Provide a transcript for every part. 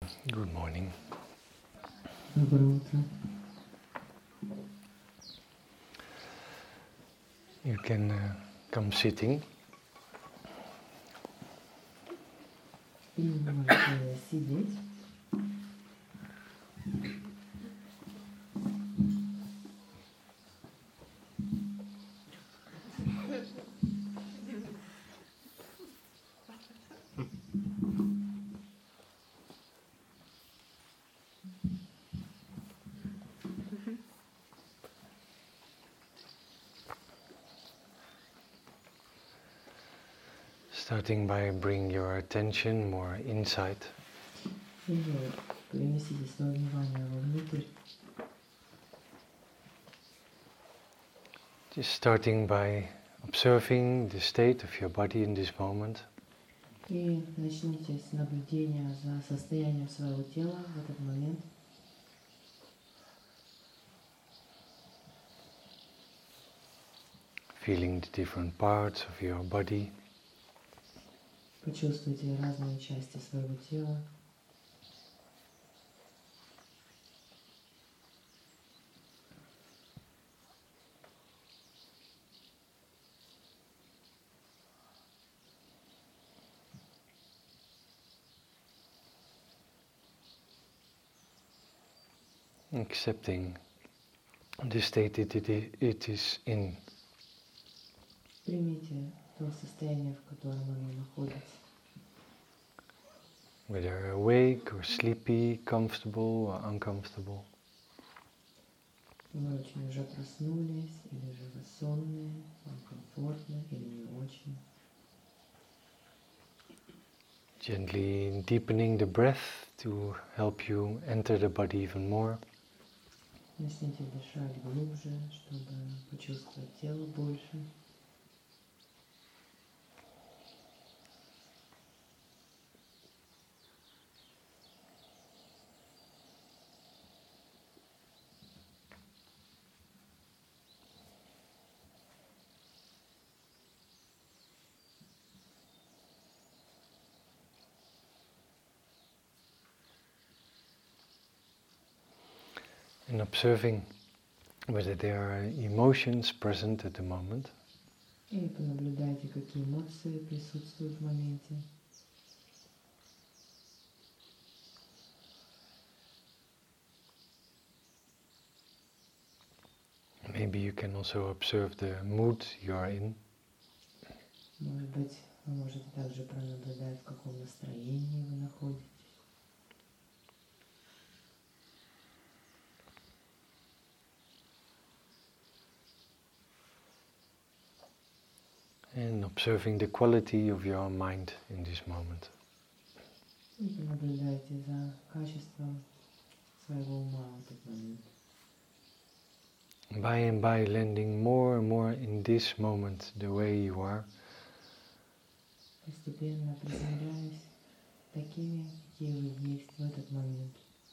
Good morning. Доброе утро. You can come sitting. И можете сидеть. Starting by bring your attention more inside. И перенесите свое внимание вовнутрь. Just starting by observing the state of your body in this moment. И начните с наблюдения за состоянием своего тела в этот момент. Feeling the different parts of your body. Почувствуйте разные части своего тела. Accepting the state it is in. Примите то состояние, в котором оно находится. Whether awake or sleepy, comfortable or uncomfortable. Вы очень уже проснулись, или же вы сонные, вам комфортно или не очень. Gently deepening the breath to help you enter the body even more. Начните дышать глубже, чтобы почувствовать тело больше. And observing whether there are emotions present at the moment. И понаблюдайте, какие эмоции присутствуют в моменте. Maybe you can also observe the mood you are in. Может быть, вы можете также пронаблюдать, в каком настроении вы находитесь. And observing the quality of your mind in this moment. И понаблюдайте за качеством своего ума в этот момент. By and by landing more and more in this moment the way you are. Постепенно приземляясь такими, какие вы есть в этот момент.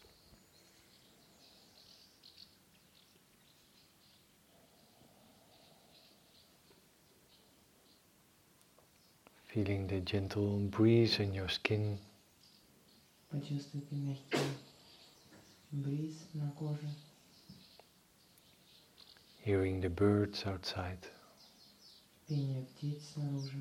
Feeling the gentle breeze on your skin. Почувствуйте мягкий бриз на коже. Hearing the birds outside. Пение птиц снаружи.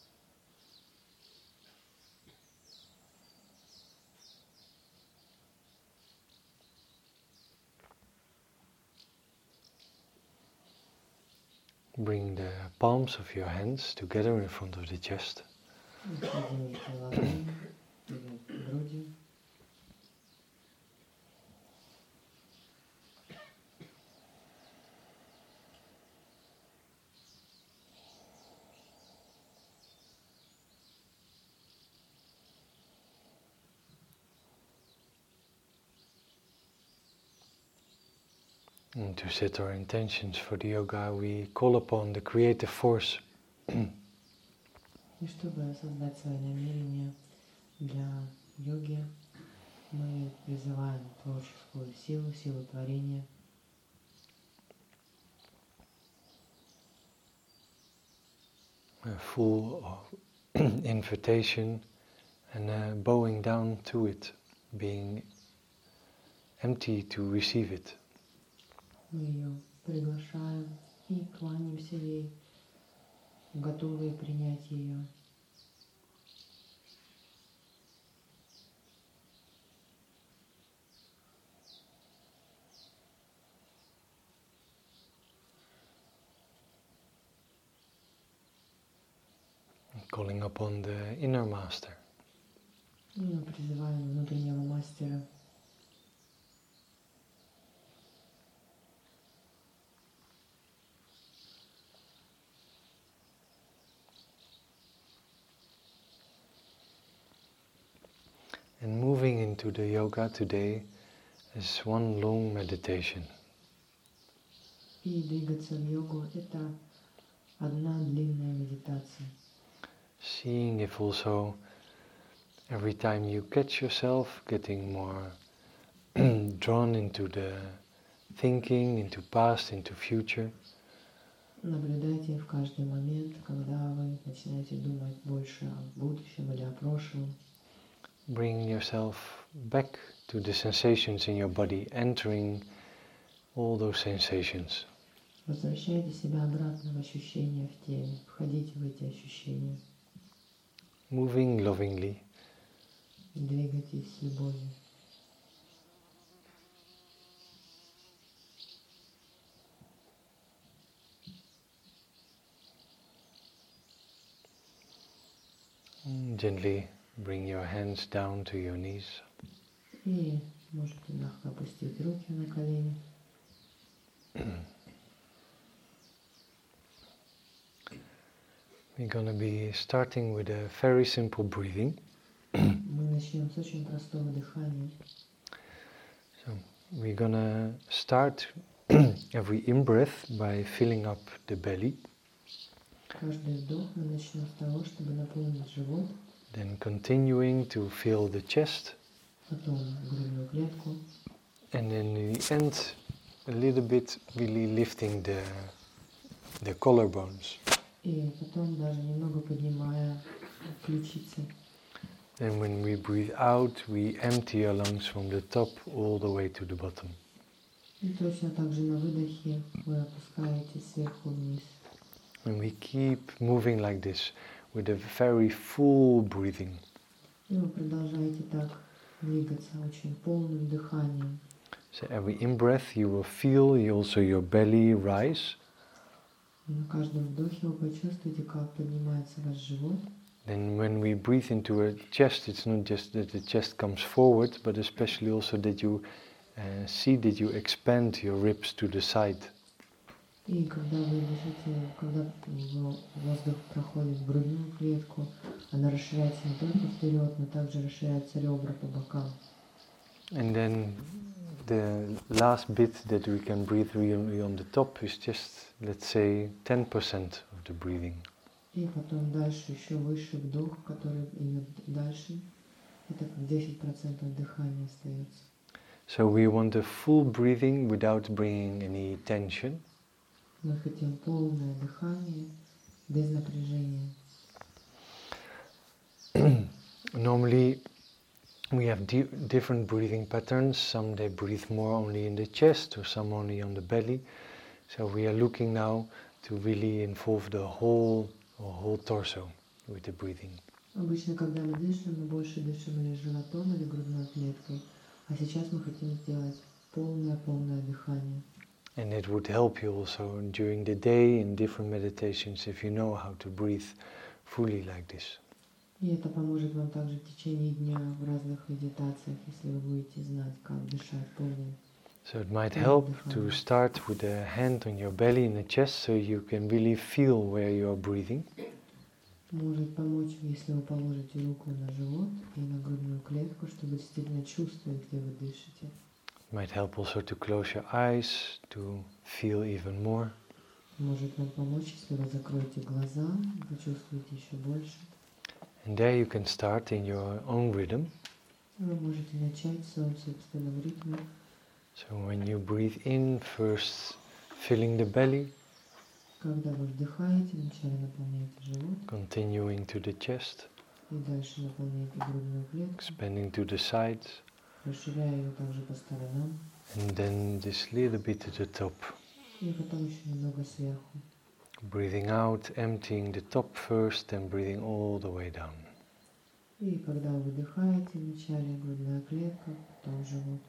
Bring the palms of your hands together in front of the chest. Соедините ладони перед грудью. And to set our intentions for the yoga, we call upon the creative force. И чтобы создать свои намерения для йоги, мы призываем творческую силу, силу творения. Full of invitation and bowing down to it. being empty to receive it. Мы ее приглашаем и кланяемся ей, готовые принять ее. Calling upon the inner master. И мы призываем внутреннего мастера. And moving into the yoga today is one long meditation. И двигаться в йогу — это одна длинная медитация. Seeing if also every time you catch yourself getting more drawn into the thinking, into past, into future, Наблюдайте в каждый момент, когда вы начинаете думать больше о будущем или о прошлом. bring yourself back to the sensations in your body, entering all those sensations. Возвращайте себя обратно в ощущения в теле, входите в эти ощущения, Moving lovingly, двигайтесь с любовью. Gently bring your hands down to your knees. И можете мягко опустить руки на колени. We're going to be starting with a very simple breathing. Мы начнем с очень простого дыхания. So we're going to start every in-breath by filling up the belly, Каждый вдох мы начнем с того, чтобы наполнить живот, then continuing to fill the chest, потом грудную клетку, and then in the end a little bit really lifting the collarbones. и потом даже немного поднимая ключицы. And when we breathe out, we empty our lungs from the top all the way to the bottom. И точно так же на выдохе вы опускаете сверху вниз. And we keep moving like this with a very full breathing. И вы продолжаете так двигаться очень полным дыханием. So every in-breath you will feel also your belly rise. И на каждом вдохе вы почувствуете, как поднимается ваш живот. Then when we breathe into a chest, it's not just that the chest comes forward, but especially also that you see that you expand your ribs to the side. И когда вы дышите, когда воздух проходит в грудную клетку, она расширяется не только вперед, но также расширяются ребра по бокам. And then the last bit that we can breathe really on the top is just, let's say, 10% of the breathing. И потом дальше, еще выше вдох, который идет дальше, это как 10% дыхания остается. So we want a full breathing without bringing any tension. Мы хотим полное дыхание, без напряжения. Normally we have different breathing patterns. Some they breathe more only in the chest or some only on the belly. So we are looking now to really involve the whole torso with the breathing. Обычно, когда мы больше дышим или животом, или грудной клеткой. А сейчас мы хотим сделать полное дыхание. And it would help you also during the day in different meditations if you know how to breathe fully like this. И это поможет вам также в течение дня в разных медитациях, если вы будете знать, как дышать полным. So it might help to start with a hand on your belly in the chest so you can really feel where you are breathing. Может помочь, если вы положите руку на живот и на грудную клетку, чтобы действительно чувствовать, где вы дышите. It might help also to close your eyes to feel even more. Может вам помочь, если вы закроете глаза, вы чувствуете еще больше. And there you can start in your own rhythm. Вы можете начать в своем собственном ритме. So when you breathe in, first filling the belly, Когда вы вдыхаете, вначале наполняете живот, continuing to the chest, и дальше наполняете грудную клетку, expanding to the sides, расширяя ее также по сторонам. And then just a little bit to the top. И потом еще немного сверху. Breathing out, emptying the top first, and breathing all the way down. И когда выдыхаете, вначале грудная клетка, потом живот.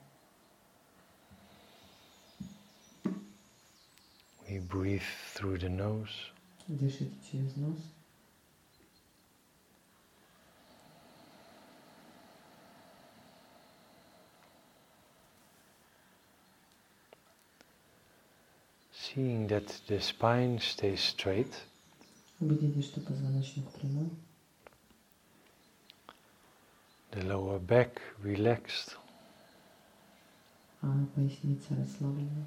We breathe through the nose. Дышите через нос. Seeing that the spine stays straight. Убедитесь, что позвоночник прямой. The lower back relaxed. А поясница расслаблена.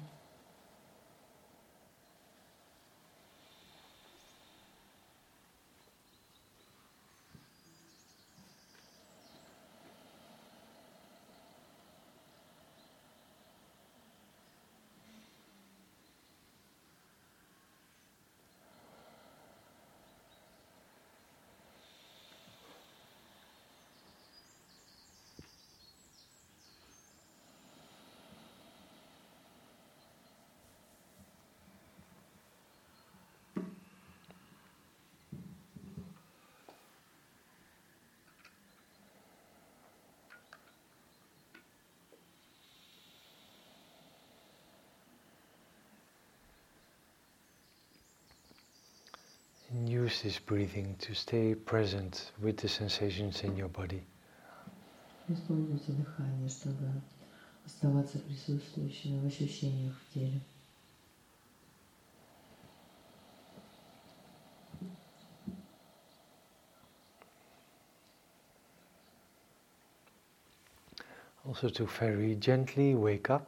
And use this breathing to stay present with the sensations in your body. Используйте дыхание, чтобы оставаться присутствующими в ощущениях в теле. Also to very gently wake up.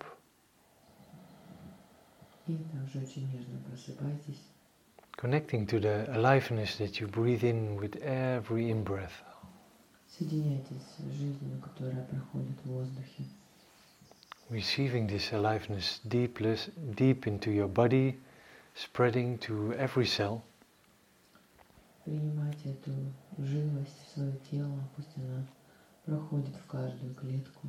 И также очень нежно просыпайтесь. Connecting to the aliveness that you breathe in with every in-breath. Соединяйтесь с жизнью, которая проходит в воздухе. Receiving this aliveness deep into your body, spreading to every cell. Принимайте эту живость в свое тело, пусть она проходит в каждую клетку.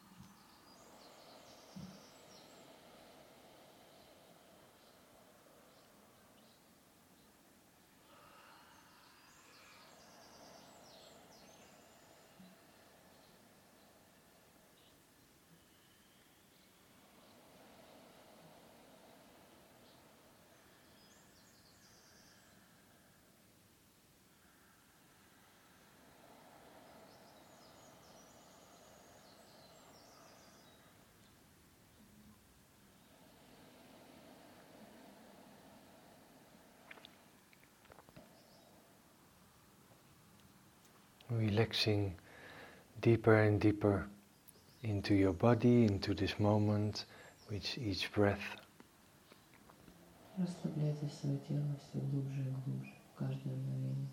Relaxing deeper and deeper into your body, into this moment, with each breath. Расслабляйте свое тело все глубже и глубже, в каждое мгновение.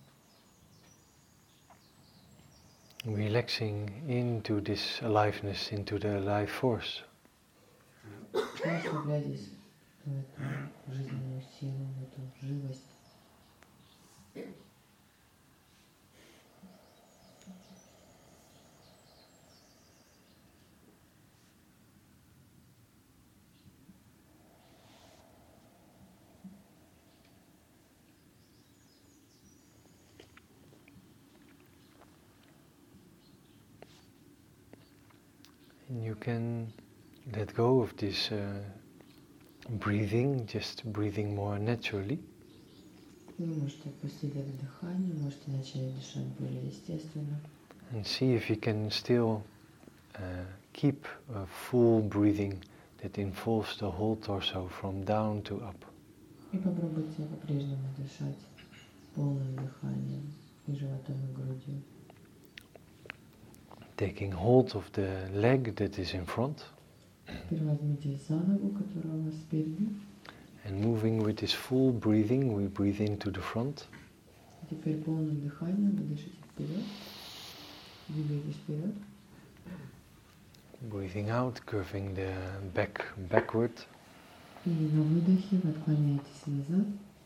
Relaxing into this aliveness, into the life force. Расслабляйтесь в эту жизненную силу, в эту живость. And you can let go of this breathing, just breathing more naturally. Вы можете отпустить это дыхание, можете начать дышать более естественно. And see if you can still keep a full breathing that involves the whole torso from down to up. И попробуйте по-прежнему дышать полным дыханием и животом, и грудью. Taking hold of the leg that is in front. Теперь возьмите за ногу, которая у вас спереди. And moving with this full breathing, we breathe into the front. Теперь полным дыханием вы дышите вперед. Двигаетесь вперед. Breathing out, curving the back backward. И на выдохе вы отклоняетесь назад.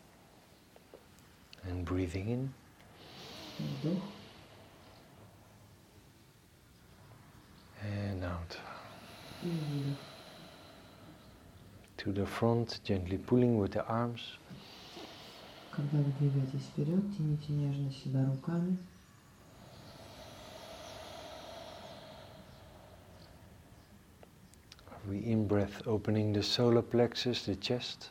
And breathing in. Вдох. And out. И выдох. To the front, gently pulling with the arms. Когда вы двигаетесь вперед, тяните нежно себя руками. We in-breath, opening the solar plexus, the chest.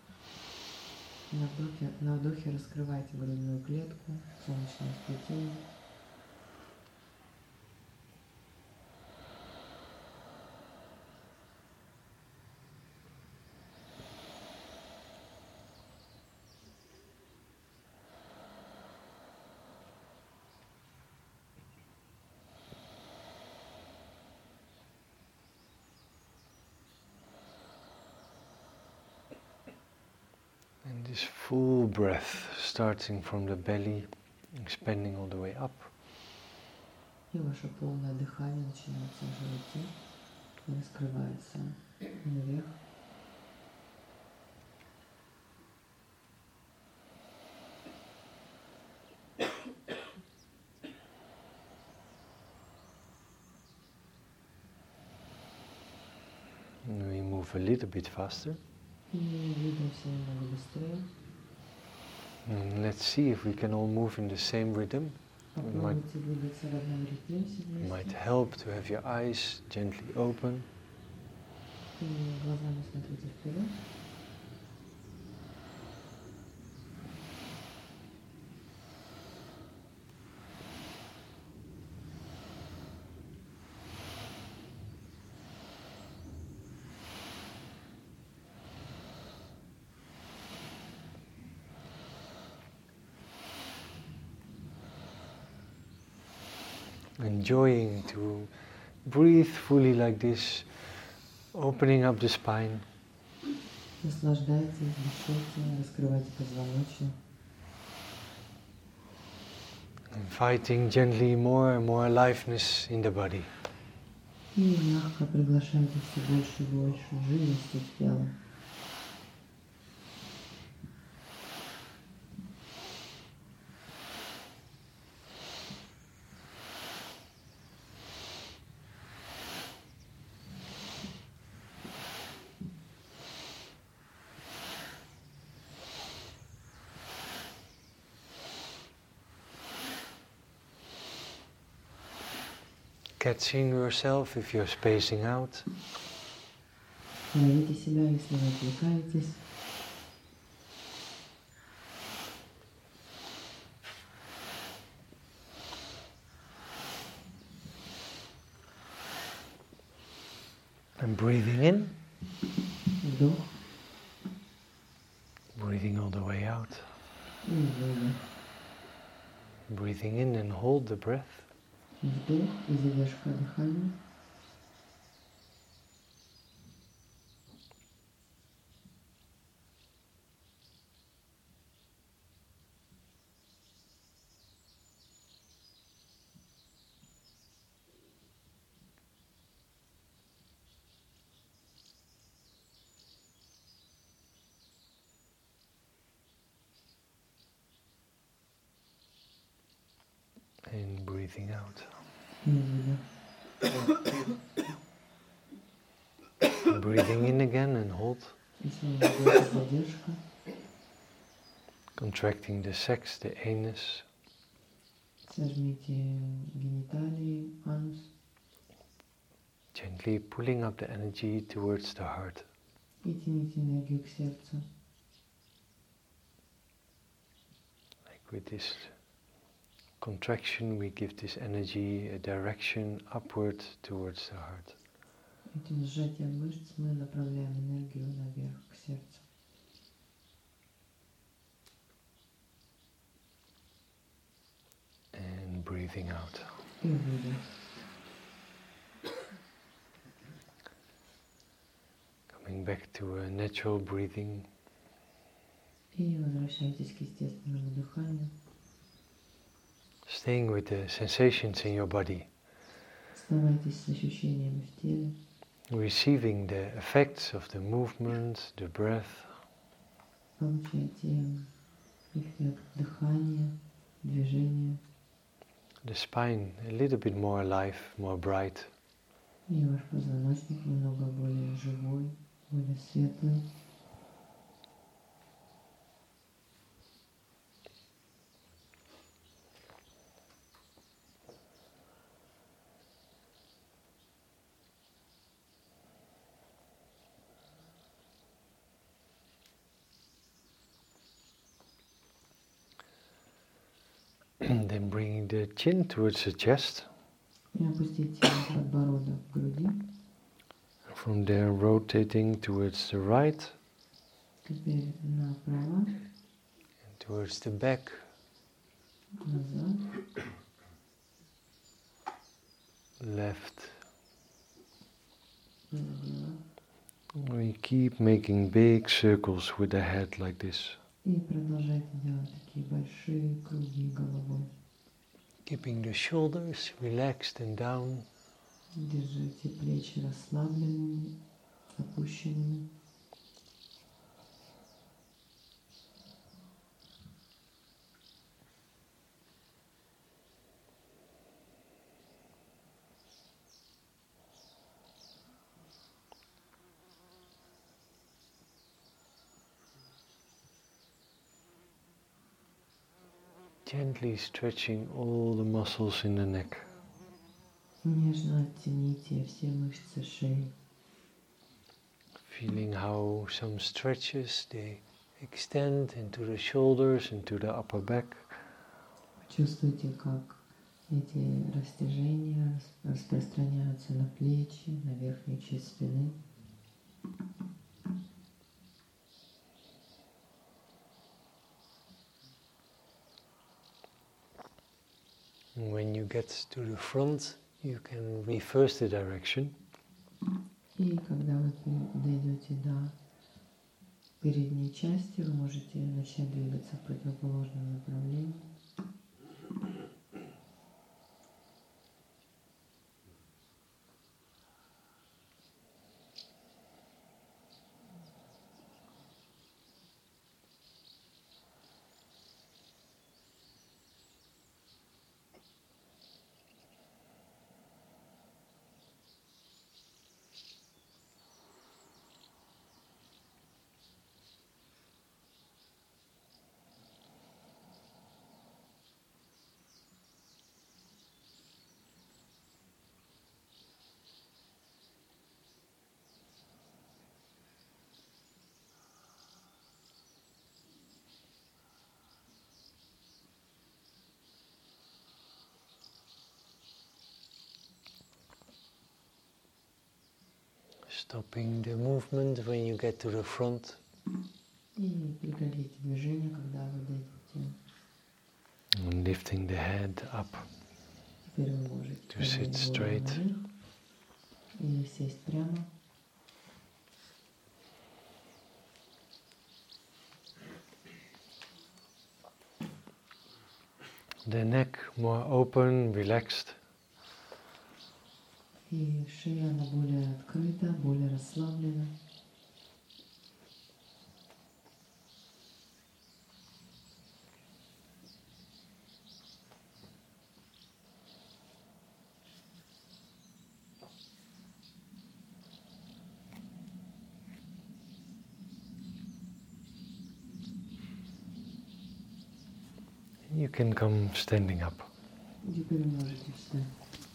На вдохе раскрывайте грудную клетку, солнечное сплетение. And this full breath, starting from the belly, expanding all the way up. И ваше полное дыхание начинается в животе и раскрывается наверх. And we move a little bit faster. И двигаемся немного быстрее. And let's see if we can all move in the same rhythm. Попробуйте двигаться в одном ритме все It might вместе. help to have your eyes gently open. И глазами смотрите вперед. Enjoying to breathe fully like this, opening up the spine. Наслаждайтесь, дышите, раскрывайте позвоночник. Inviting gently more and more aliveness in the body. И мягко приглашайте все больше и больше живости в тело. Catching yourself if you're spacing out. Ловите себя, если вы отвлекаетесь. And breathing in, Вдох breathing all the way out. и выдох. Breathing in and hold the breath. Вдох и задержка дыхания. And breathing out. И выдох. Breathing in again and hold. И снова вдох и задержка. Contracting the sex, the anus. Сожмите гениталии, анус. Gently pulling up the energy towards the heart. И тяните энергию к сердцу. Like with this contraction, we give this energy a direction upward towards the heart. Этим сжатием мышц мы направляем энергию наверх, к сердцу. And breathing out. И выдох. Coming back to a natural breathing. И возвращайтесь к естественному дыханию. Staying with the sensations in your body. Оставайтесь с ощущениями в теле. Receiving the effects of the movement, the breath. Получайте эффект дыхания, движения. The spine a little bit more alive, more bright. И И ваш позвоночник немного более живой, более светлый. Then bringing the chin towards the chest. И опустите подбородок к груди. From there rotating towards the right. Теперь направо, And towards the back. назад, Left. налево. We keep making big circles with the head like this. И продолжайте делать такие большие круги головой. Keeping the shoulders relaxed and down. Держите плечи расслабленными, опущенными. Gently stretching all the muscles in the neck. Нежно оттяните все мышцы шеи. Feeling how some stretches, they extend into the shoulders, into the upper back. Чувствуйте, как эти растяжения распространяются на плечи, на верхнюю часть спины. And when you get to the front, you can reverse the direction. И когда вы дойдете до передней части, вы можете начать двигаться в противоположном направлении. Stopping the movement when you get to the front. И прекратите движение, когда вы дойдете. And lifting the head up Теперь вы можете to sit straight. Или сесть прямо. The neck more open, relaxed. И шея, она более открыта, более расслаблена. You can come standing up. Теперь вы можете встать.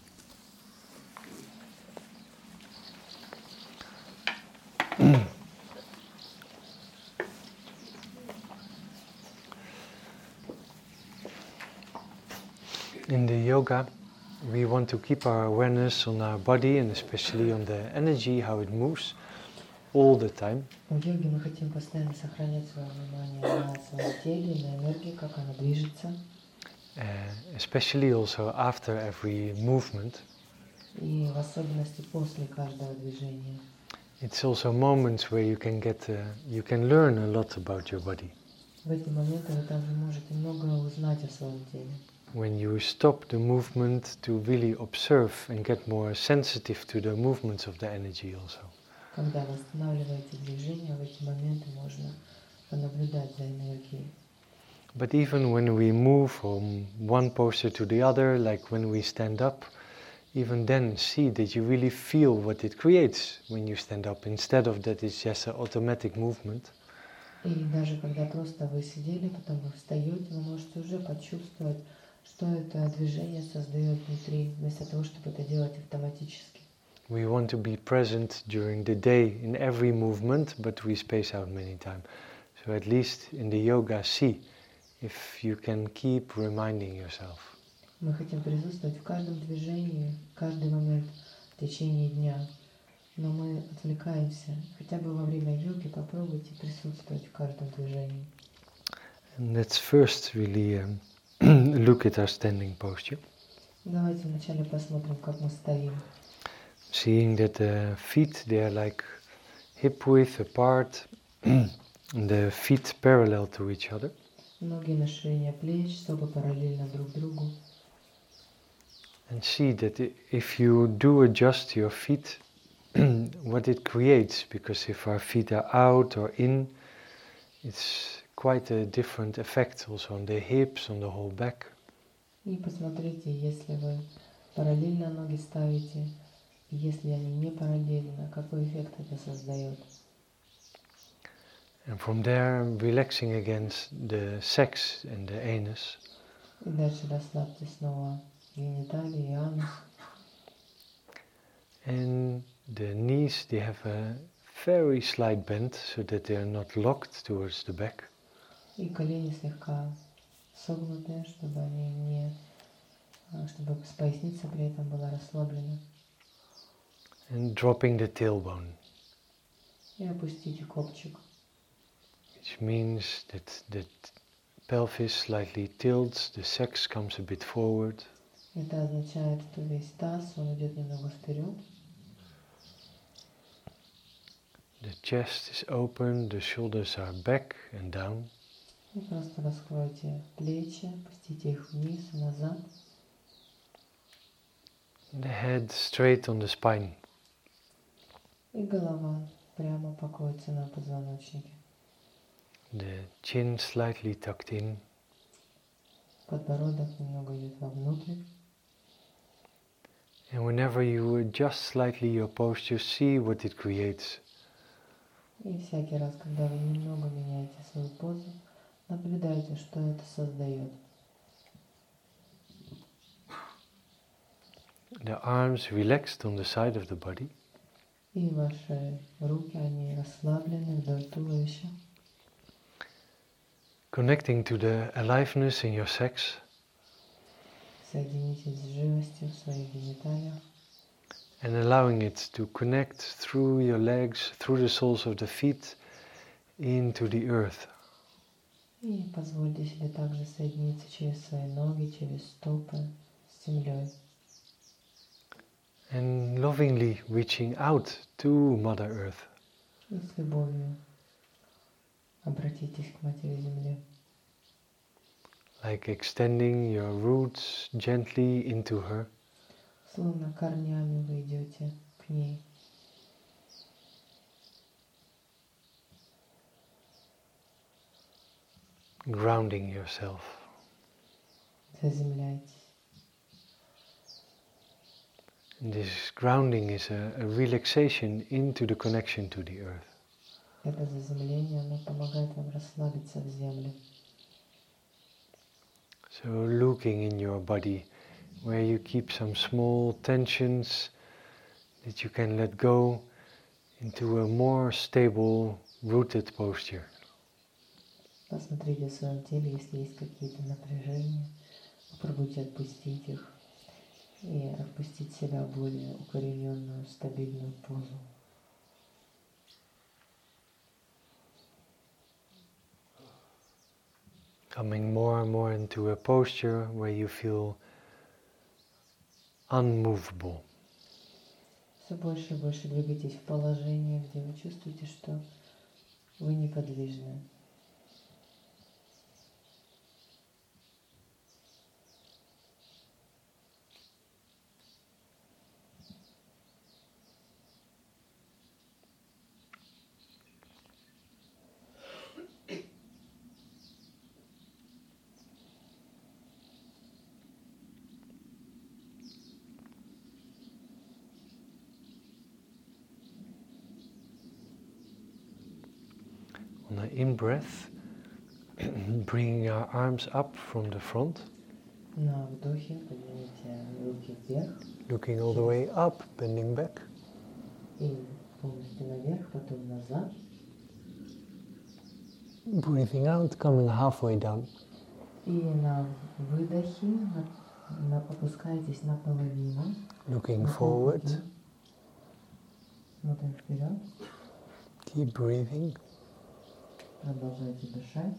In the yoga, we want to keep our awareness on our body and especially on the energy, how it moves, all the time. В йоге мы хотим постоянно сохранять свое внимание на своем теле, на энергии, как она движется. Especially also after every movement. И в особенности после каждого движения. It's also moments where you can learn a lot about your body. В эти моменты вы также можете многое узнать о своем теле. When you stop the movement to really observe and get more sensitive to the movements of the energy also. Когда вы останавливаете движение, в эти моменты можно понаблюдать за энергией. But even when we move from one posture to the other, like when we stand up, even then see that you really feel what it creates when you stand up, instead of that it's just an automatic movement. И даже когда просто вы сидели, потом вы встаете, вы можете уже почувствовать, что это движение создает внутри, вместо того, чтобы это делать автоматически. We want to be present during the day in every movement, but we space out many times. So at least in the yoga, see if you can keep reminding yourself. Мы хотим присутствовать в каждом движении, каждый момент в течение дня. Но мы отвлекаемся. Хотя бы во время йоги попробуйте присутствовать в каждом движении. And let's first really look at our standing posture. Давайте вначале посмотрим, как мы стоим. Seeing that the feet, they are like hip width apart, the feet parallel to each other. Ноги на ширине плеч, стопы параллельно друг другу. And see that if you do adjust your feet, what it creates, because if our feet are out or in, it's quite a different effect also on the hips, on the whole back. И посмотрите, если вы параллельно ноги ставите, если они не параллельно, какой эффект это создает. And from there, relaxing against the sex and the anus. И дальше расслабьте снова гениталии и анус. And the knees, they have a very slight bend so that they are not locked towards the back. И колени слегка согнутые, чтобы они не, чтобы поясница при этом была расслаблена. And dropping the tailbone. И опустите копчик. Which means that the pelvis slightly tilts, the sex comes a bit forward. Это означает, что весь таз, он идет немного вперед. The chest is open, the shoulders are back and down. И просто раскройте плечи, опустите их вниз и назад. The head straight on the spine. И голова прямо покоится на позвоночнике. The chin slightly tucked in. Подбородок немного идет вовнутрь. And whenever you adjust slightly your posture, see what it creates. И всякий раз, когда вы немного меняете свою позу, наблюдайте, что это создает. The arms relaxed on the side of the body. И ваши руки, они расслаблены вдоль туловища. Connecting to the aliveness in your sex. Соединитесь с живостью в своих гениталиях. And allowing it to connect through your legs, through the soles of the feet, into the earth. И позвольте себе также соединиться через свои ноги, через стопы с землей. And lovingly reaching out to Mother Earth. И с любовью обратитесь к Матери Земле. Like extending your roots gently into her. Словно корнями вы идете к ней. Grounding yourself. Заземляйтесь. And this grounding is a relaxation into the connection to the earth. Это заземление, оно помогает вам расслабиться в землю. So looking in your body where you keep some small tensions that you can let go into a more stable, rooted posture. Посмотрите в своем теле, если есть какие-то напряжения, попробуйте отпустить их и отпустить себя в более укорененную, стабильную позу. Coming more and more into a posture where you feel unmovable. Все больше и больше двигайтесь в положение, где вы чувствуете, что вы неподвижны. in-breath, bringing our arms up from the front. На вдохе поднимите руки вверх. Looking all the way up, bending back. И полностью наверх, потом назад. Breathing out, coming halfway down. И на выдохе опускайтесь наполовину. Looking forward. Смотрим вперед. Keep breathing. Продолжайте дышать.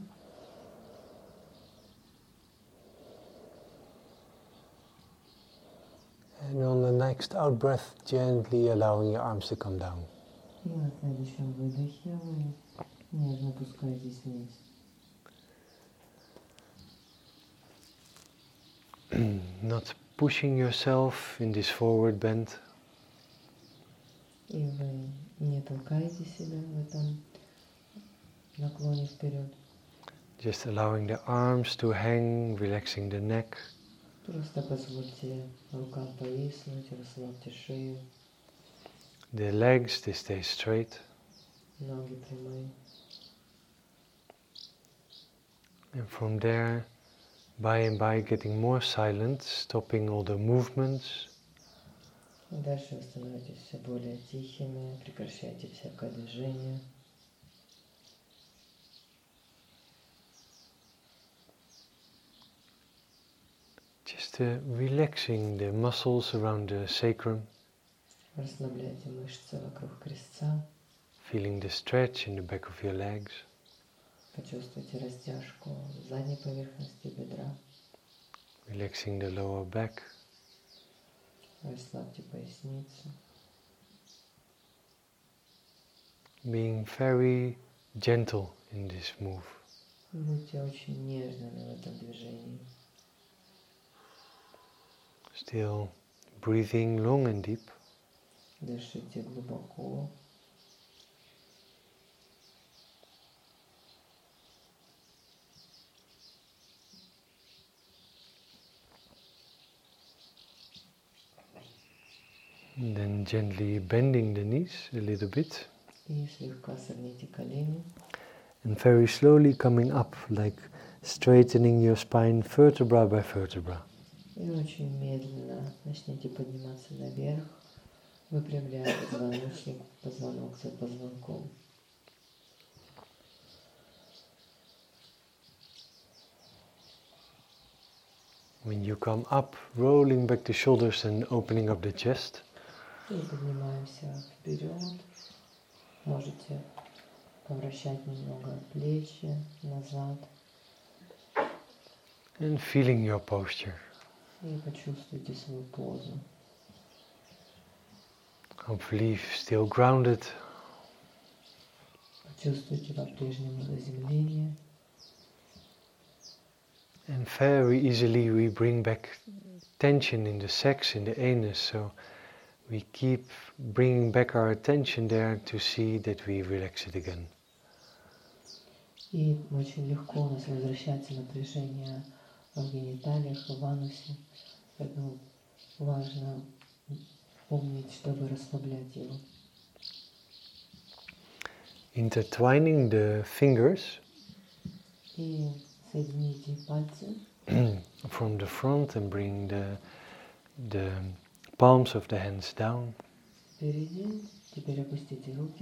And on the next out breath, gently allowing your arms to come down. И на следующем выдохе вы нежно опускаетесь вниз. Not pushing yourself in this forward bend. И вы не толкаете себя в этом наклоне вперед. Just allowing the arms to hang, relaxing the neck. Просто позвольте рукам повиснуть, расслабьте шею, The legs, they stay straight. ноги прямые. And from there, by and by, getting more silent, stopping all the movements. И дальше вы становитесь все более тихими, прекращайте всякое движение. Just relaxing the muscles around the sacrum, Расслабляйте мышцы вокруг крестца, feeling the stretch in the back of your legs. почувствуйте растяжку задней поверхности бедра, Relaxing the lower back. расслабьте поясницу. Being very gentle in this move. Будьте очень нежными в этом движении. Still breathing long and deep. Дышите глубоко. And then gently bending the knees a little bit. И слегка согните колени. And very slowly coming up, like straightening your spine vertebra by vertebra. И очень медленно начните подниматься наверх, выпрямляя позвоночник, позвонок за позвонком. When you come up, rolling back the shoulders and opening up the chest. И поднимаемся вперед. Можете повращать немного плечи назад And feeling your posture. и почувствуйте свою позу. Hopefully still grounded. Почувствуйте по-прежнему заземление. And very easily we bring back tension in the sex, in the anus. So we keep bringing back our attention there to see that we relax it again. И очень легко у нас возвращается напряжение в гениталиях, в анусе. Поэтому важно помнить, чтобы расслаблять его. Intertwining the fingers И соедините пальцы from the front and bring the palms of the hands down. спереди. Теперь опустите руки.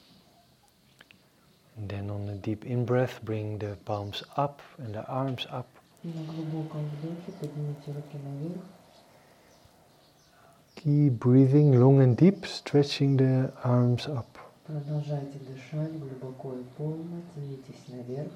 And then on a deep in-breath, bring the palms up and the arms up. И на глубоком вдохе поднимите руки наверх. Keep breathing long and deep, stretching the arms up. Продолжайте дышать глубоко и полно. Тянитесь наверх.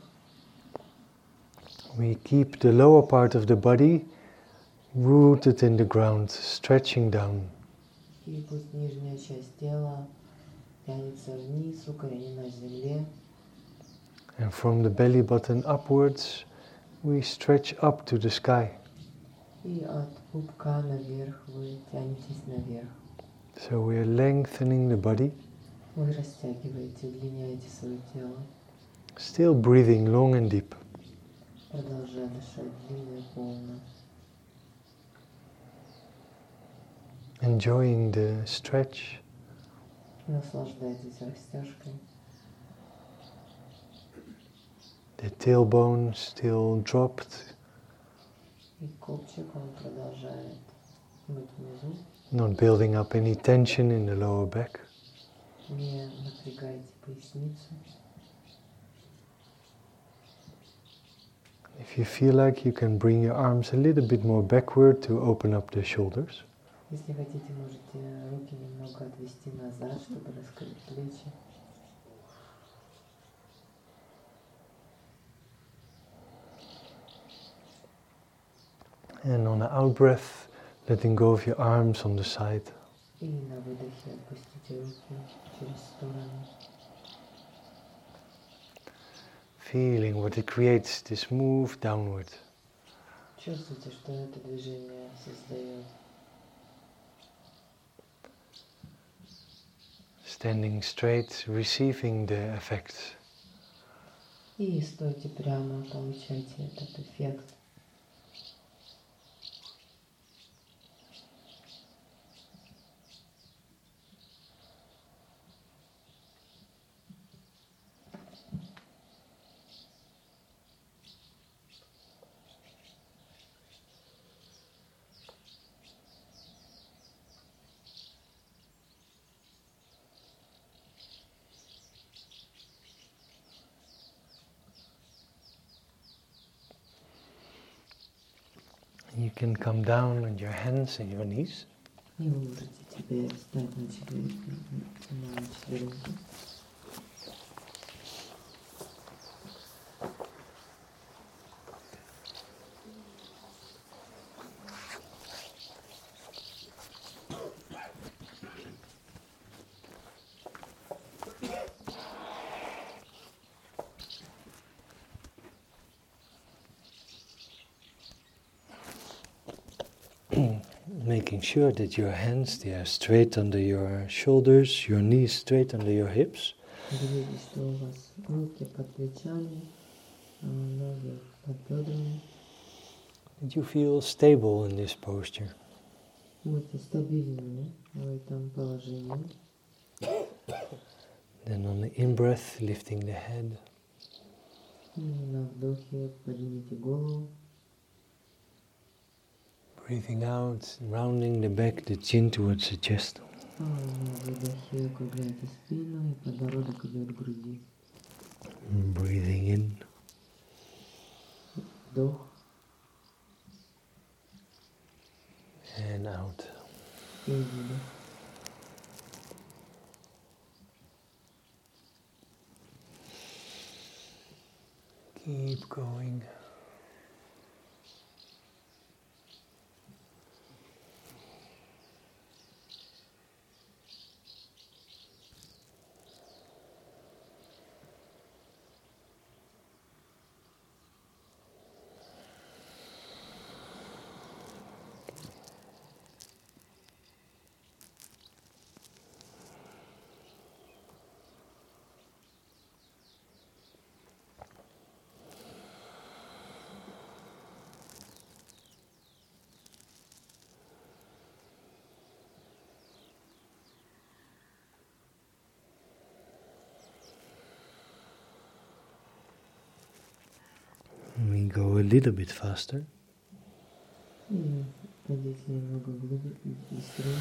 We keep the lower part of the body rooted in the ground, stretching down. И пусть нижняя часть тела тянется вниз, укоренена в земле. And from the belly button upwards, we stretch up to the sky. И от пупка наверх вы тянетесь наверх. So we are lengthening the body, Вы растягиваете, удлиняете свое тело, still breathing long and deep. продолжая дышать длинно и полно. Enjoying the stretch. Наслаждайтесь растяжкой. The tailbone still dropped. И копчик он продолжает быть внизу. Not building up any tension in the lower back. Не напрягайте поясницу. If you feel like, you can bring your arms a little bit more backward to open up the shoulders. Если хотите, можете руки немного отвести назад, чтобы раскрыть плечи. And on the out breath, letting go of your arms on the side. И на выдохе отпустите руки через сторону. Feeling what it creates, this move downward. Чувствуйте, что это движение создает. Standing straight, receiving the effects. И стойте прямо, получайте этот эффект. You can come down on your hands and your knees. И вы можете теперь встать на четвереньки. Making sure that your hands, they are straight under your shoulders, your knees straight under your hips. Видите, что у вас руки под плечами, ноги под бедрами. And you feel stable in this posture. Будьте стабильными в этом положении. Then on the in-breath, lifting the head. И на вдохе поднимите голову. Breathing out, rounding the back, the chin towards the chest. А на выдохе округляйте спину и подбородок идет к груди. Breathing in. Вдох. And out. И выдох. Keep going. We go a little bit faster. И пойдите немного быстрее.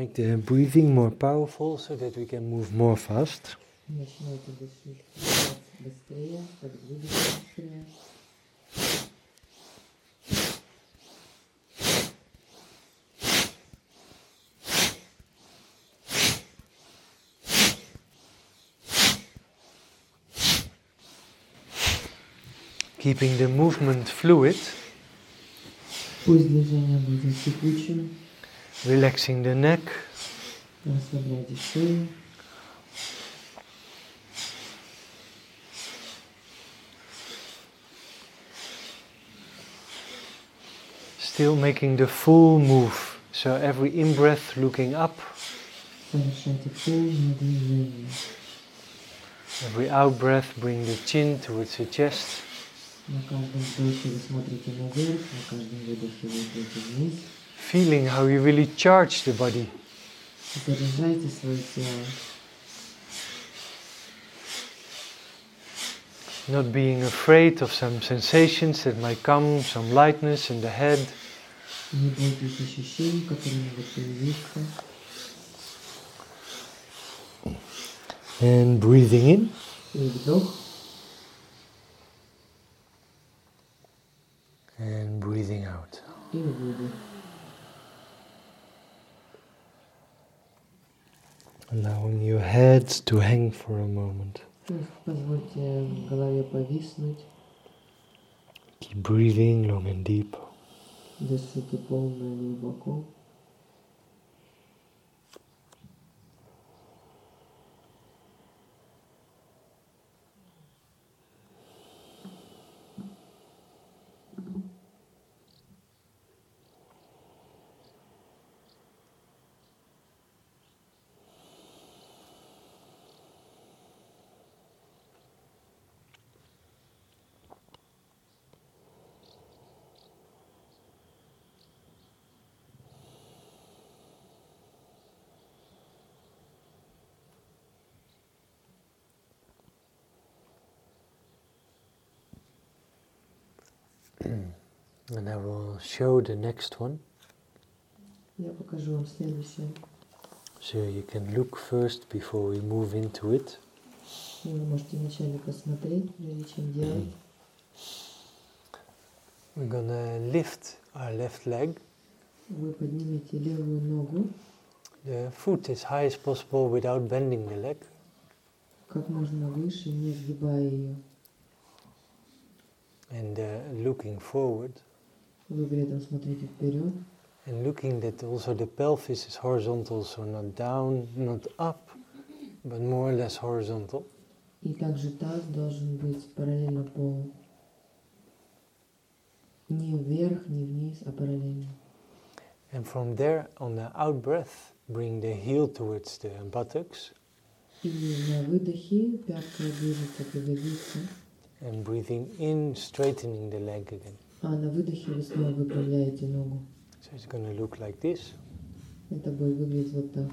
make the breathing more powerful so that we can move more fast. Начинайте дышать быстрее, чтобы двигаться быстрее. Keeping the movement fluid, Пусть движение будет текучим. relaxing the neck, Расслабляйте шею. still making the full move. So every in-breath looking up, Совершайте полное движение. every out-breath bring the chin towards the chest. На каждом вдохе вы смотрите наверх, на каждом выдохе вы идете вниз. Feeling how you really charge the body. Заряжайте свое тело. Not being afraid of some sensations that might come, some lightness in the head. Не бойтесь ощущений, которые могут появиться. And breathing in. И вдох. And breathing out. И выдох. Allowing your head to hang for a moment. Позвольте голове повиснуть. Keep breathing long and deep. Дышите полно и глубоко. And I will show the next one. Я покажу вам следующее. So you can look first before we move into it. Вы можете вначале посмотреть, прежде чем делать. We're gonna lift our left leg. Вы поднимете левую ногу The foot as high as possible without bending the leg. как можно выше, не сгибая ее. And looking forward. Вы при этом смотрите вперед. And looking that also the pelvis is horizontal, so not down, not up, but more or less horizontal. И также таз должен быть параллельно полу. Не вверх, не вниз, а параллельно. And from there, on the out breath, bring the heel towards the buttocks. И на выдохе пятка движется к ягодице, And breathing in, straightening the leg again. а на выдохе вы снова выпрямляете ногу. So it's going to look like this. Это будет выглядеть вот так.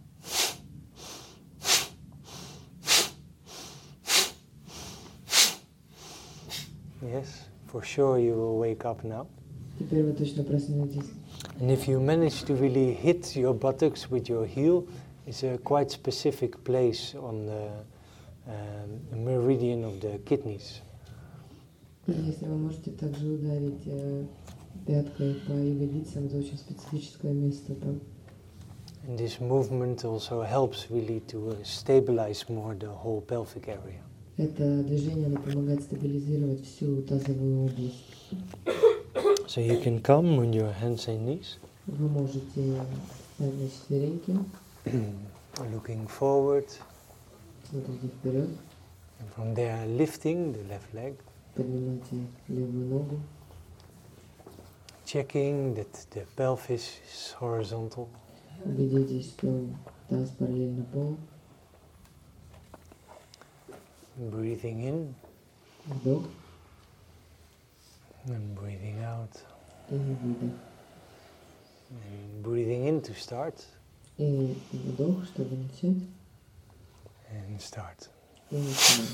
Yes, for sure you will wake up now. Теперь вы точно проснетесь. And if you manage to really hit your buttocks with your heel, it's a quite specific place on the meridian of the kidneys. И если вы можете также ударить пяткой по ягодицам, это очень специфическое место там. And this movement also helps really to stabilize more the whole pelvic area. Это движение оно помогает стабилизировать всю тазовую область. So you can come on your hands and knees, Вы можете встать на четвереньки, looking forward, смотрите вперед, and from there lifting the left leg, поднимайте левую ногу, checking that the pelvis is horizontal. убедитесь, что таз параллельно полу, Breathing in вдох and breathing out. и выдох. And breathing in to start И вдох, чтобы начать, and start. и начинаем.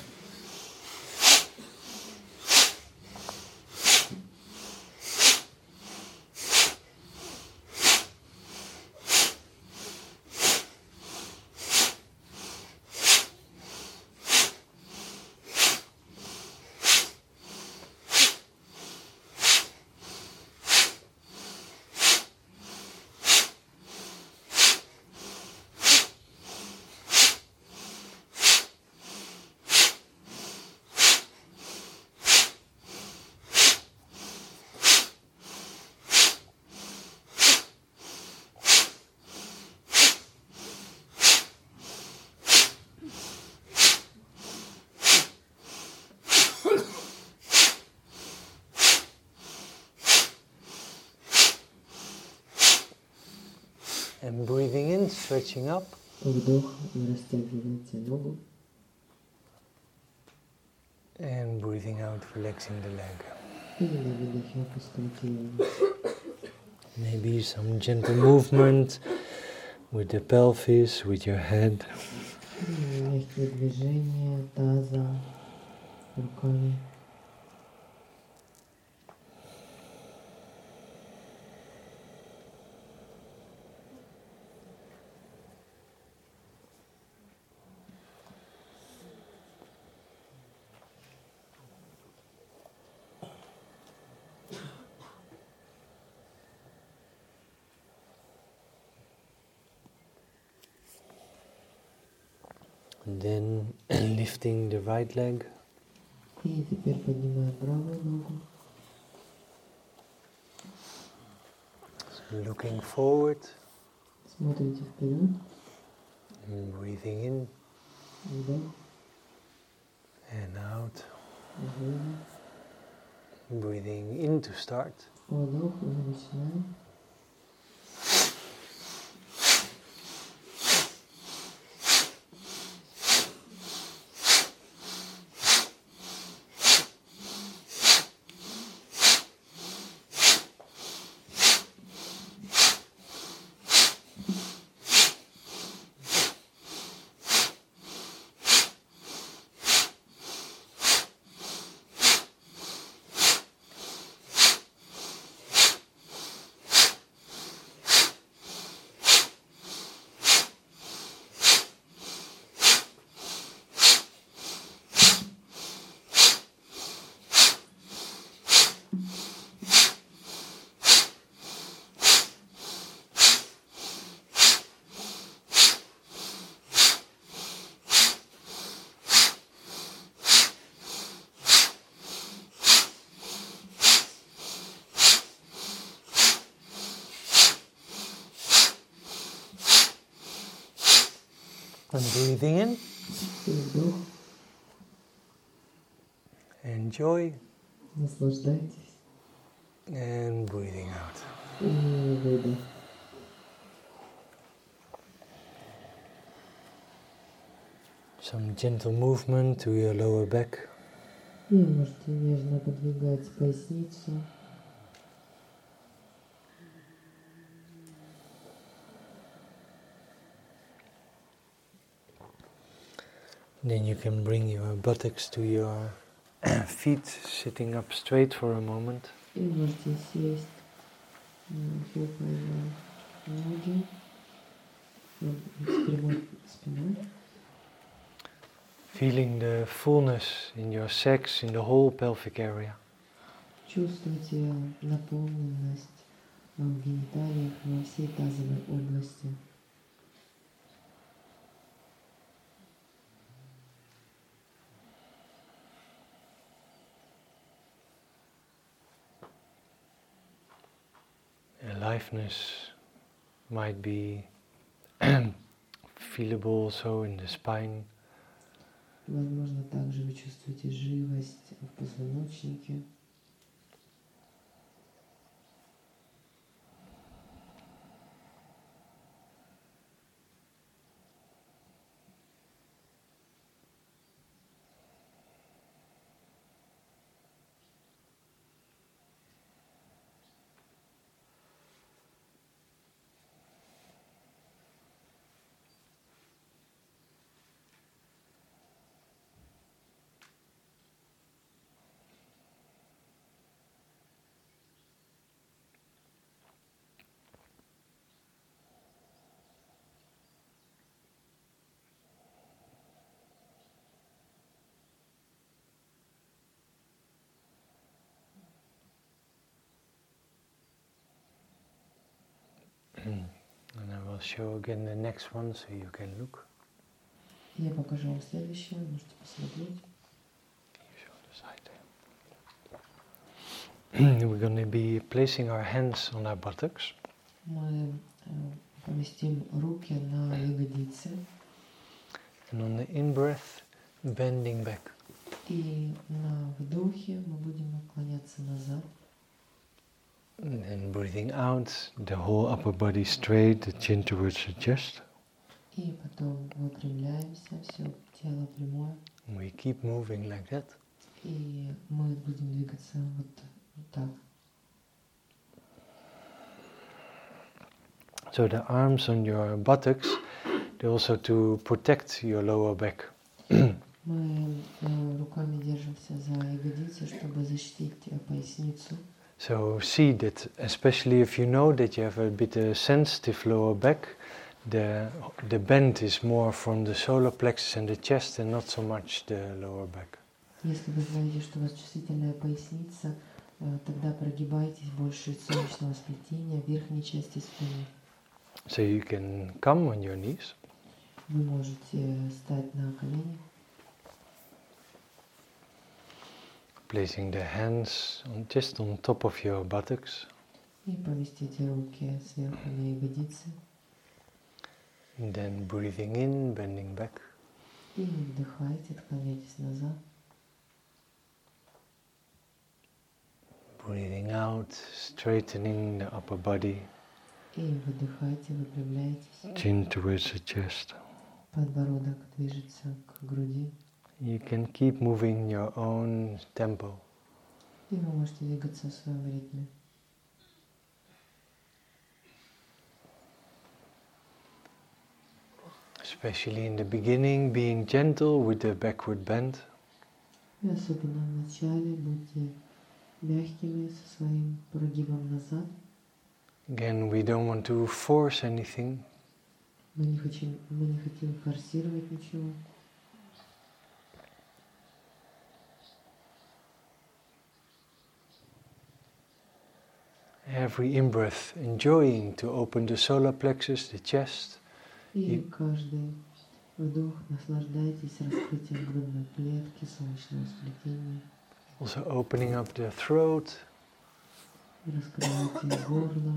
And breathing in, stretching up. Вдох, и растягиваете ногу. And breathing out, relaxing the leg. И на выдохе опускайте его. Maybe some gentle movement with the pelvis, with your head. Легкие движения таза, руками. And then lifting the right leg. И теперь поднимаем правую ногу. So looking forward. Смотрите вперед. And breathing in Вдох. and out. Выдох. Breathing in to start. Вдох. И мы начинаем. And breathing in. И вдох. Enjoy. Наслаждайтесь. And breathing out. И выдох. Some gentle movement to your lower back. И можете нежно подвигать поясницу. Then you can bring your buttocks to your feet, sitting up straight for a moment. И можете сесть, хлопая ноги с прямой спиной. Feeling the fullness in your sex, in the whole pelvic area. Чувствуйте наполненность в гениталиях во всей тазовой области. Aliveness might be feelable also in the spine. Возможно, также вы чувствуете живость в позвоночнике. And I will show again the next one so you can look. Я покажу вам следующее, можете посмотреть. You show the side there. We're going to be placing our hands on our buttocks. Мы поместим руки на ягодицы. And on the in-breath, bending back. И на вдохе мы будем наклоняться назад. And then breathing out, the whole upper body straight, the chin towards the chest. И потом выпрямляемся, все тело прямое. We keep moving like that. И мы будем двигаться вот так. So the arms on your buttocks, they're also to protect your lower back. Мы руками держимся за ягодицы, чтобы защитить поясницу. So see that, especially if you know that you have a bit sensitive lower back, the bend is more from the solar plexus and the chest and not so much the lower back. Если вы знаете, что у вас чувствительная поясница, тогда прогибайтесь больше солнечного сплетения, верхней части спины. So you can come on your knees. Вы можете стать на колени. Placing the hands just on top of your buttocks. И поместите руки сверху на ягодицы. And then breathing in, bending back. И вдыхайте, отклоняйтесь назад. Breathing out, straightening the upper body. И выдыхайте, выпрямляйтесь. Chin towards the chest. Подбородок движется к груди. You can keep moving in your own tempo. И вы можете двигаться в своем ритме. Especially in the beginning, being gentle with the backward bend. И особенно в начале будьте мягкими со своим прогибом назад. Again, we don't want to force anything. Мы не хотим форсировать ничего. Every in-breath, enjoying to open the solar plexus, the chest. И каждый вдох наслаждайтесь раскрытием грудной клетки, солнечного сплетения. Also opening up the throat. Раскрывайте горло.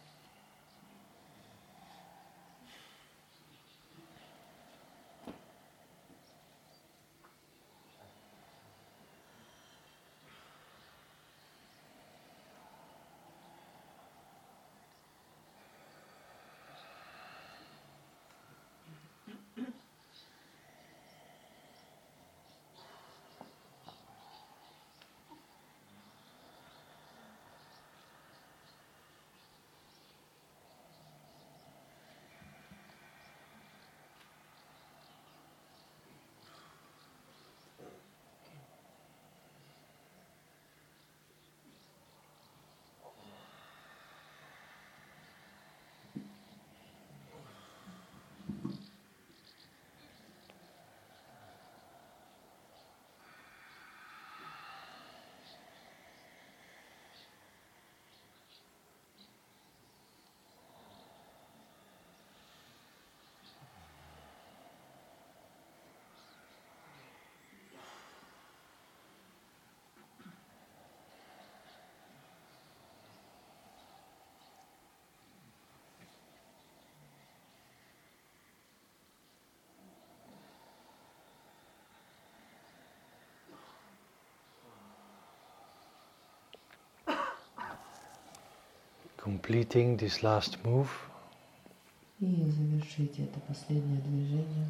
Completing this last move. И завершите это последнее движение.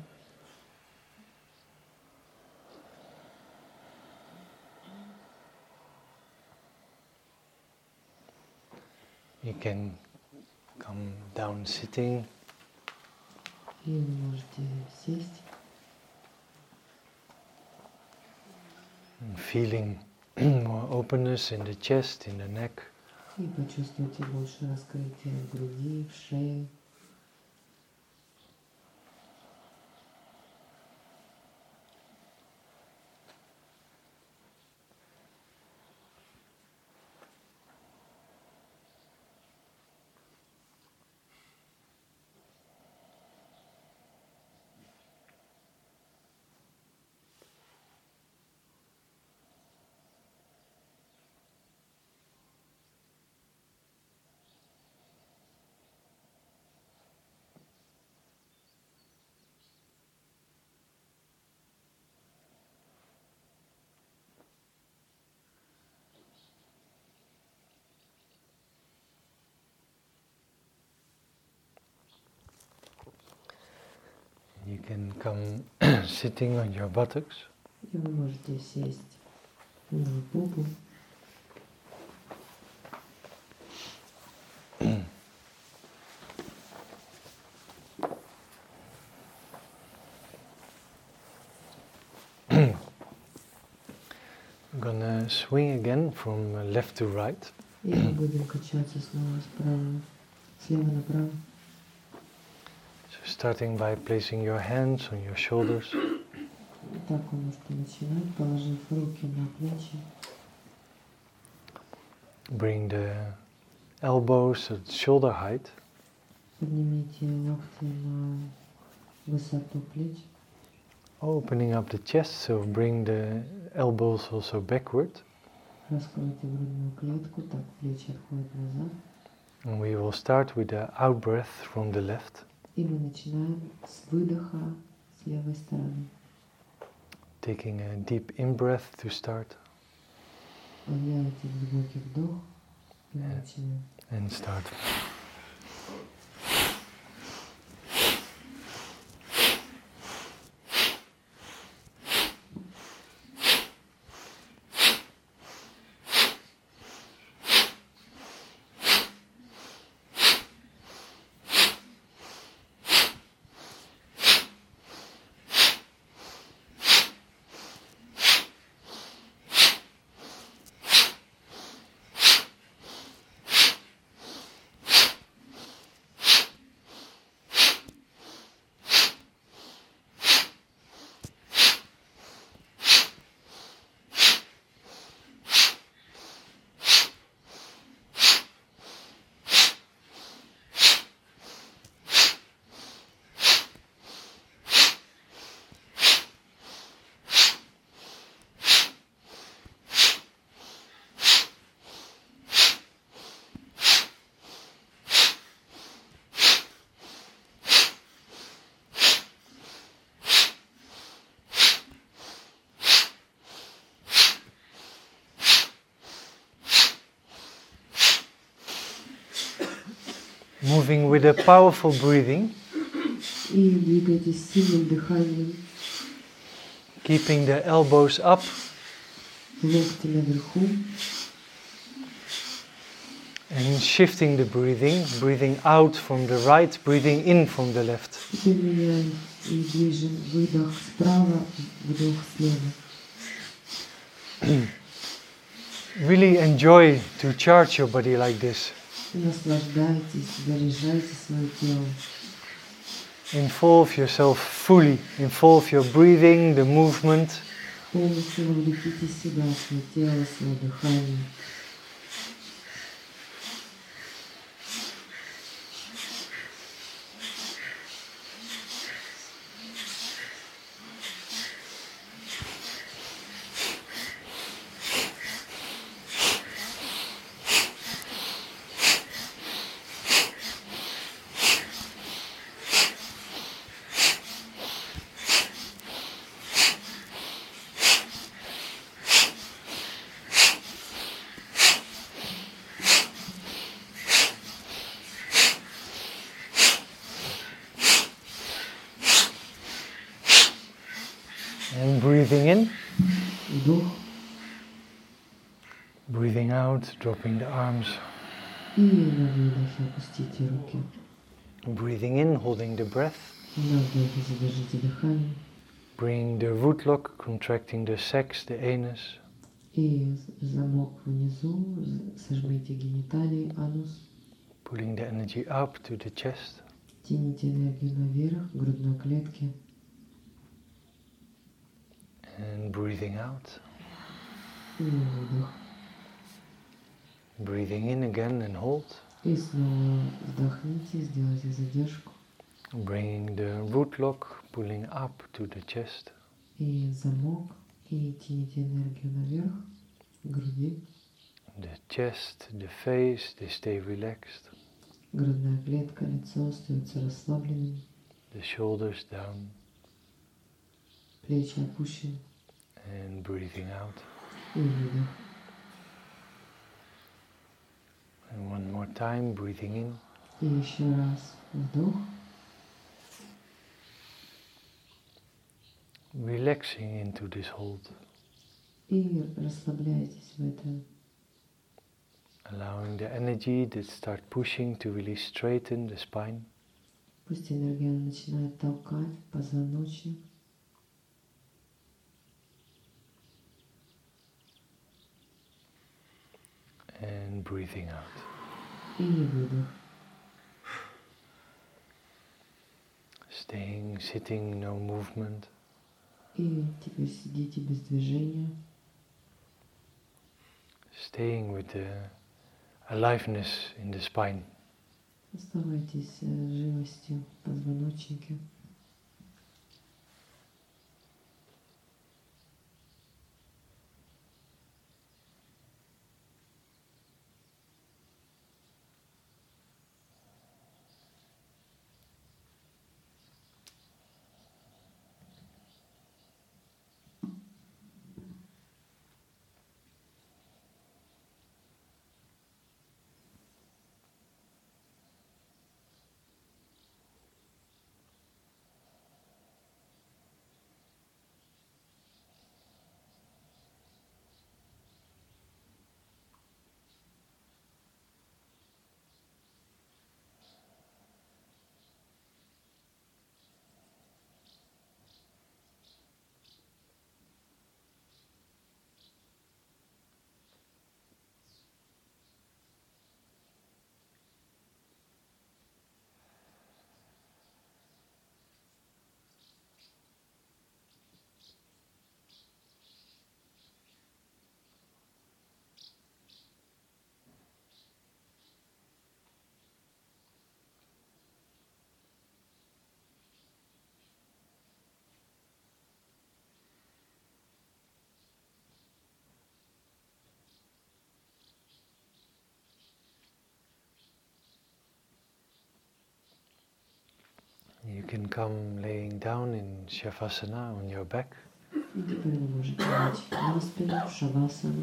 You can come down sitting. И вы можете сесть. And feeling more openness in the chest, in the neck. И почувствуйте больше раскрытия в груди, в шее. You can come sitting on your buttocks. И вы можете сесть на попу. We're gonna swing again from left to right. И мы будем качаться снова слева направо. So starting by placing your hands on your shoulders. Так вы можете начинать, положив руки на плечи. Bring the elbows at shoulder height. Поднимите локти на высоту плеч. Opening up the chest, so bring the elbows also backward. Раскройте грудную клетку, так плечи отходят назад. And we will start with the out breath from the left. И мы начинаем с выдоха с левой стороны. Taking a deep in-breath to start. Делайте глубокий вдох и мы начинаем. And start. Moving with a powerful breathing. И двигайтесь сильным дыханием. Keeping the elbows up. Локти наверху. And shifting the breathing. Breathing out from the right, breathing in from the left. Теперь меняем и движем выдох справа, вдох слева. Really enjoy to charge your body like this. Наслаждайтесь, заряжайте свое тело. Involve yourself fully. Involve your breathing, the movement. Полностью вовлеките в себя, свое тело, свое дыхание. And breathing in. Вдох. Breathing out, dropping the arms. И на выдохе опустите руки. Breathing in, holding the breath. На вдохе задержите дыхание. Bring the root lock, contracting the sex, the anus. И замок внизу, сожмите гениталии, анус. Pulling the energy up to the chest. Тяните энергию наверх, к грудной клетке. And breathing out. И выдох. Breathing in again and hold. И снова вдохните, сделайте задержку. Bringing the root lock, pulling up to the chest. И замок. И тяните энергию наверх, к груди. The chest, the face, they stay relaxed. Грудная клетка, лицо остаются расслабленными. The shoulders down. Плечи опущены. And breathing out. И выдох. And one more time, breathing in. И еще раз вдох. relaxing into this hold, И расслабляйтесь в это, allowing the energy that start pushing to really straighten the spine. пусть энергия начинает толкать позвоночник. And breathing out. И выдох. Staying, sitting, no movement. И теперь сидите без движения. Staying with the aliveness in the spine. Оставайтесь живостью в позвоночнике. You can come laying down in Shavasana on your back. И теперь вы можете лечь на спину в шавасану.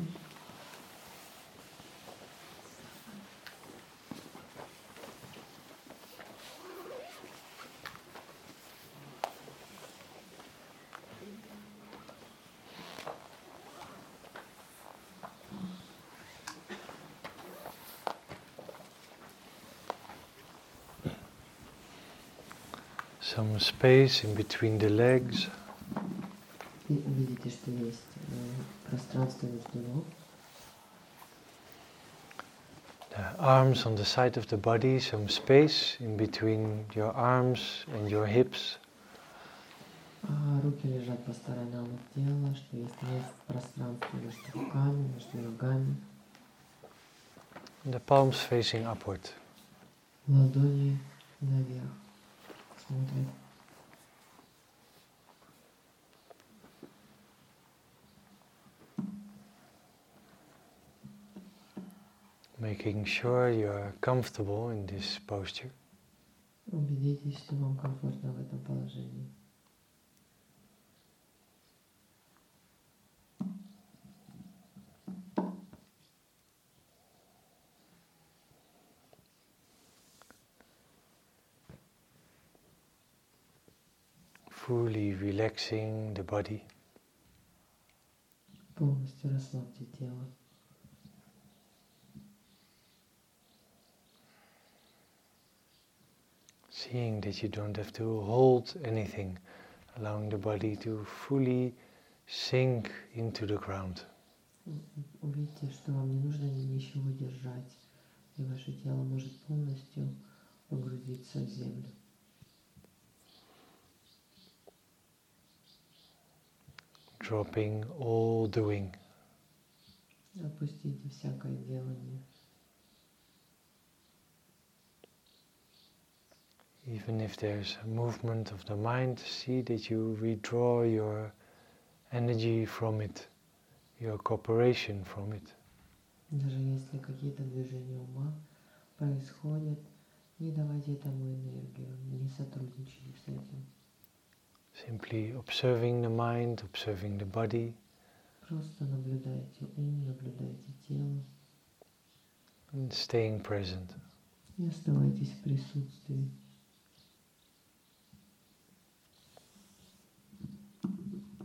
Some space in between the legs. И увидите, что есть пространство между ног. The arms on the side of the body, some space in between your arms and your hips. Руки лежат по сторонам от тела, что есть пространство между руками, между ногами. The palms facing upward. Ладони наверх смотрят. Making sure you're comfortable in this posture. Убедитесь, что вам комфортно в этом положении. Fully relaxing the body. Полностью расслабьте тело. Seeing that you don't have to hold anything, allowing the body to fully sink into the ground. Увидите, что вам не нужно ничего держать, и ваше тело может полностью погрузиться в землю. Dropping all doing. Опустите всякое делание. Even if there's a movement of the mind, see that you withdraw your energy from it, your cooperation from it. Даже если какие-то движения ума происходят, не давайте этому энергию, не сотрудничайте с этим. Simply observing the mind, observing the body. Просто наблюдайте ум, наблюдайте тело. And staying present. И оставайтесь в присутствии.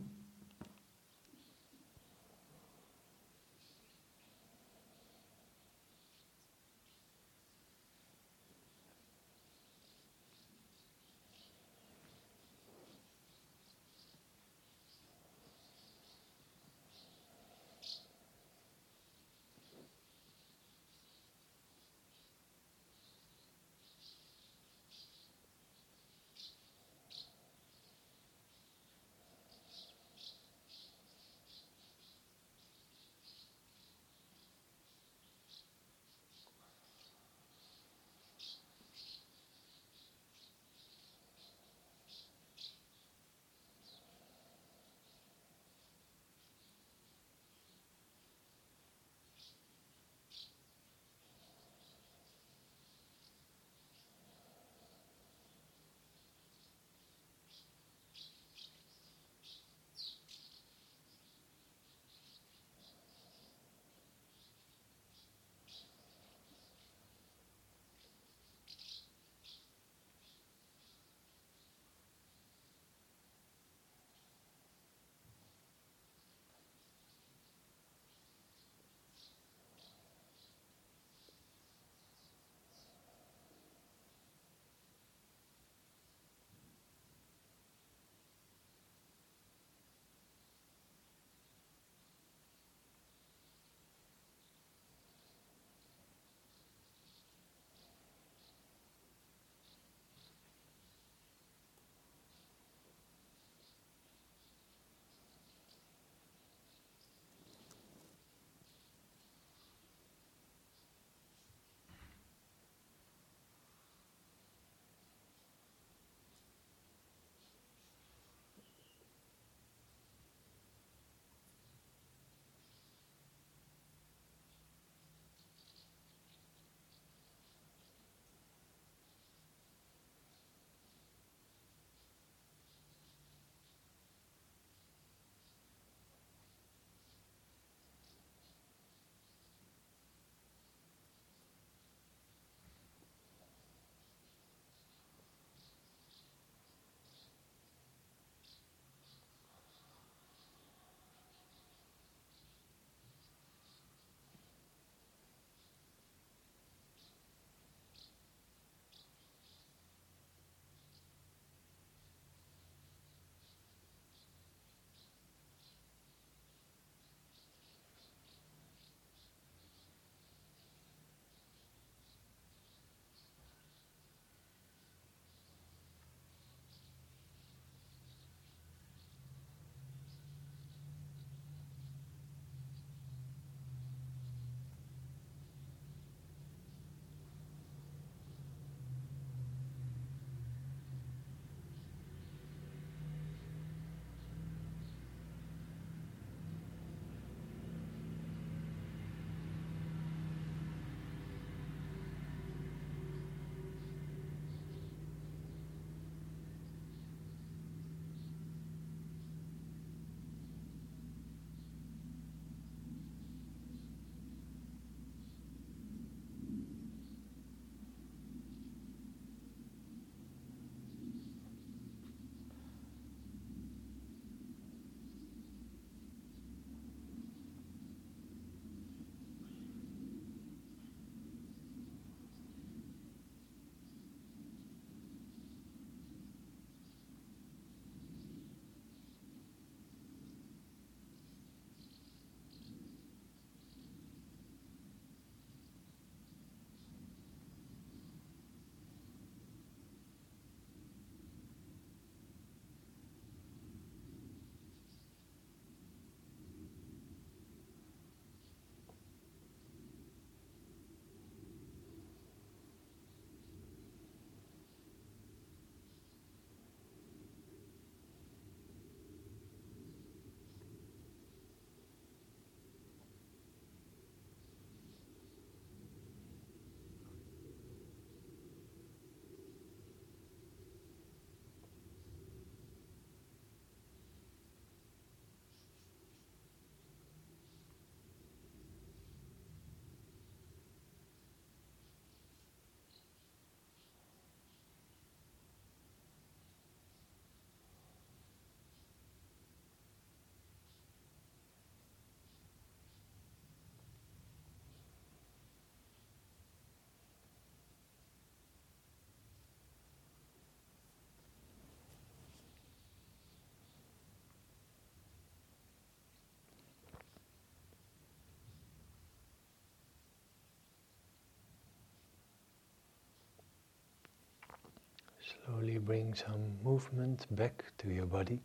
Slowly bring some movement back to your body.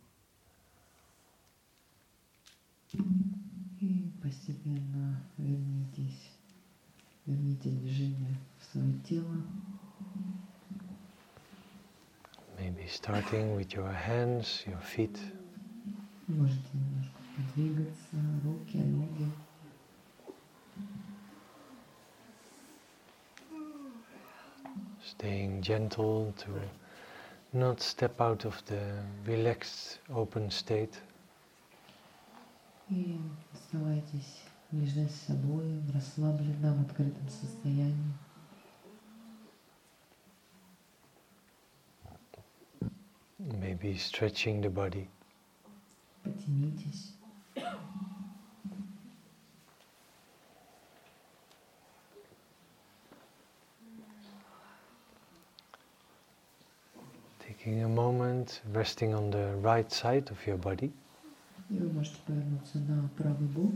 И постепенно верните движение в свое тело. Maybe starting with your hands, your feet. Можете немножко подвигаться, руки, ноги. Staying gentle to not step out of the relaxed, open state. И оставайтесь нежны с собой, в расслабленном, открытом состоянии. Maybe stretching the body. Потянитесь. Taking a moment, resting on the right side of your body. И вы можете повернуться на правый бок.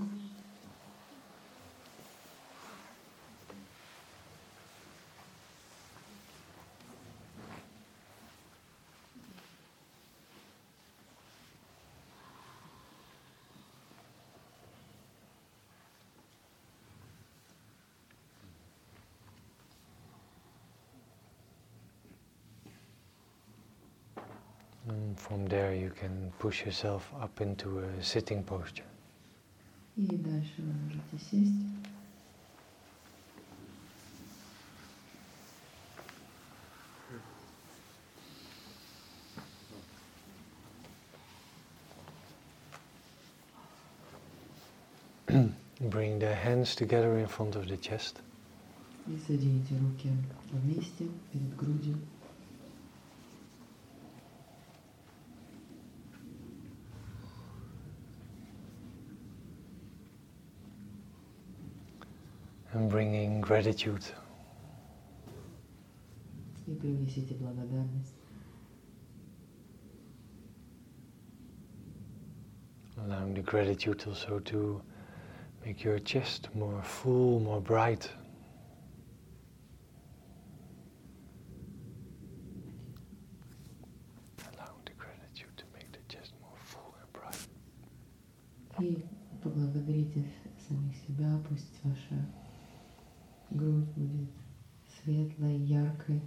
And from there you can push yourself up into a sitting posture. И дальше вы можете сесть. Bring the hands together in front of the chest. И соедините руки вместе перед грудью. And bringing gratitude. И принесите благодарность. Allowing the gratitude also to make your chest more full, more bright. Allowing the gratitude to make the chest more full and bright. И поблагодарите самих себя, пусть ваша грудь будет светлой, яркой.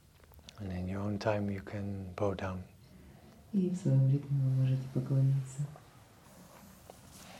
And in your own time you can bow down. И в своем ритме вы можете поклониться.